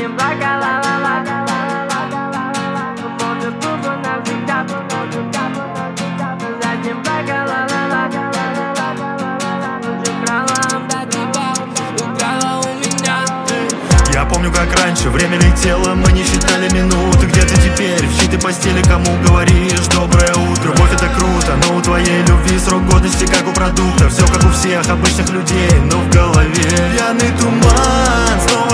ним плакала, может глупо навсегда, за ним плакала, украла тебя, украла у меня. Я помню, как раньше время летело, мы не считали минуты. Где ты теперь? В чьей ты постели, кому говоришь доброе утро? Любовь это круто, но у твоей любви срок годности как у продукта. Все как у всех обычных людей, но в голове пьяный туман. Снова